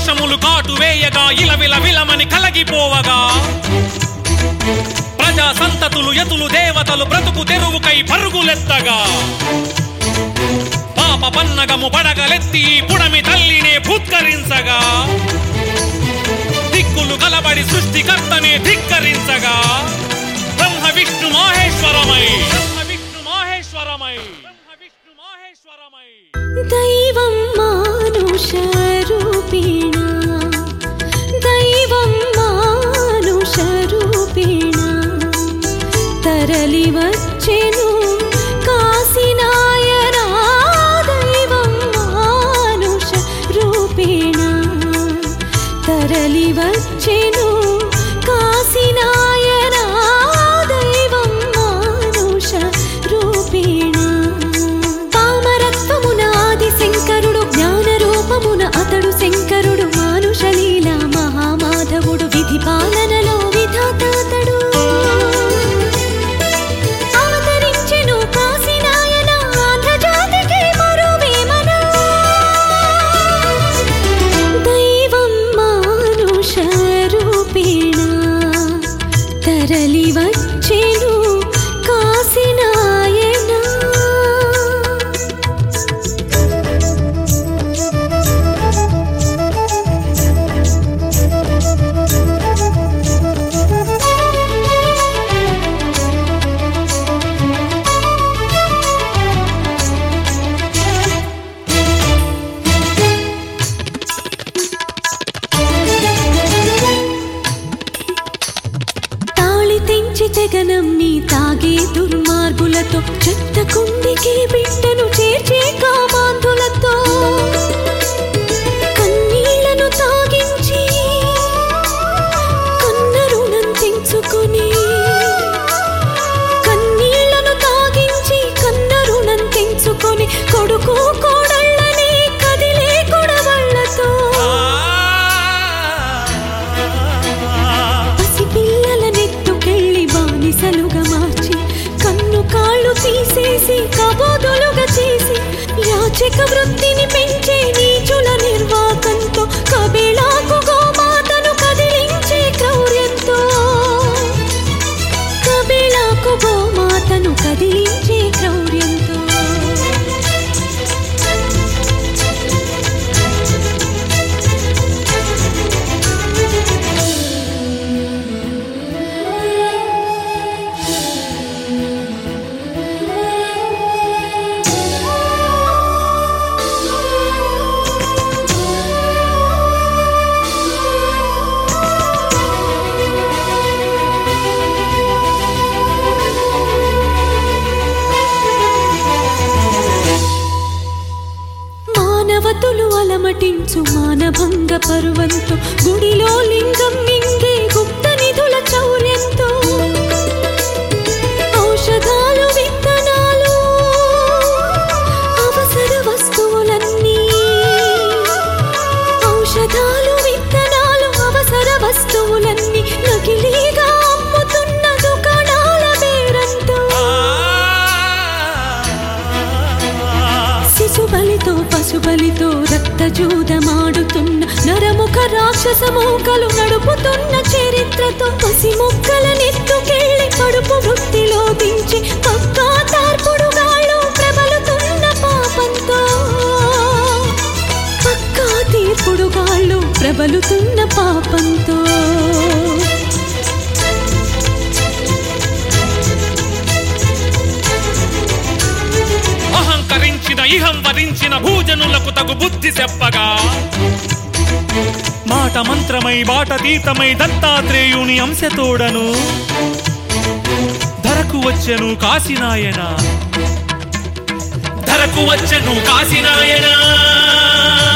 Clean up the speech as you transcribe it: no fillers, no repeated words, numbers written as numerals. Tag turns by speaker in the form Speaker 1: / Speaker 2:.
Speaker 1: పాశములు కాటు వేయగా ఇలవిల విలమని కలగిపోవగా ప్రజా సంతతులు యతులు దేవతలు బ్రతుకు తెరువుకై పరుగులెత్తగా పాప పన్నగము పడగలెత్తి పుడమి తల్లినే భూత్కరించగా దిక్కులు కలబడి సృష్టికర్తనే ధిక్కరించగా బ్రహ్మ విష్ణు మహేశ్వరమై
Speaker 2: దైవం మానుష రూపేణ దైవం మానుష రూపేణ తరలి వచ్చెను కాశీనాయన దైవం మానుష రూపేణ తరలి వచ్చెను కాశీనాయన దైవం మానుష రూపేణ శంకరుడు జ్ఞాన రూపమున అతడు శంకరుడు మానుషలీల మహామాధవుడు విధి పాలనలో విధాతాతడు అవతరించెను కాశీనాయన ఆంధ్రజాతికి మరువేమన దైవం మానుష రూపేణ తరలి వచ్చెను కాశీనాయన. తెగనమ్మి తాగే దుర్మార్గులతో చెత్త కుండికి బిడ్డను చేర్చే కామాంధులతో కన్నీళ్లను తాగించి కన్న రుణం తెంచుకొని కన్నీళ్లను తాగించి కన్న రుణం తెంచుకొని కొడుకు కోడళ్ళని కదిలే కొడవళ్లతో బానిసలుగా మార్చి కన్ను కాళ్ళు తీసేసి కబోదులుగా చేసి యాచక వృత్తిని పెంచే నీచుల నిర్వాకంతో కబేళాకు గోమాతను కదిలించే క్రౌర్యంతో కబేళాకు గోమాతను కదిలించే క్రౌర్యంతో మానవతులు అలమటించు మానభంగ పర్వంతో గుడిలో లింగం మింగే గుప్త నిధుల చౌర్యంతో ఔషధాలు విత్తనాలు అవసర వస్తువులన్నీ ఔషధాలు విత్తనాలు అవసర వస్తువులన్నీ నకిలీగా అమ్ముతున్న దుకాణాల బేరంతో శిశుబలితో పశుబలితో రక్తజూదమాడుతున్న నరముఖ రాక్షస మూకలు నడుపుతున్న చరిత్రతో పసి మొక్కల నెత్తుకెళ్ళి కడుపు వృత్తిలో దించి పక్కా తార్పుడుగాళ్ళు ప్రబలుతున్న పాపంతో పక్కా తీర్పుడుగాళ్ళు ప్రబలుతున్న పాపంతో
Speaker 1: అహంకరించిన ఇహం వరించిన భూజనులకు తగు బుద్ధి చెప్పగా మాట మంత్రమై బాటతీతమై దత్తాత్రేయుని అంశతోడను ధరకు వచ్చెను కాశీనాయన ధరకు వచ్చెను కాశీనాయన.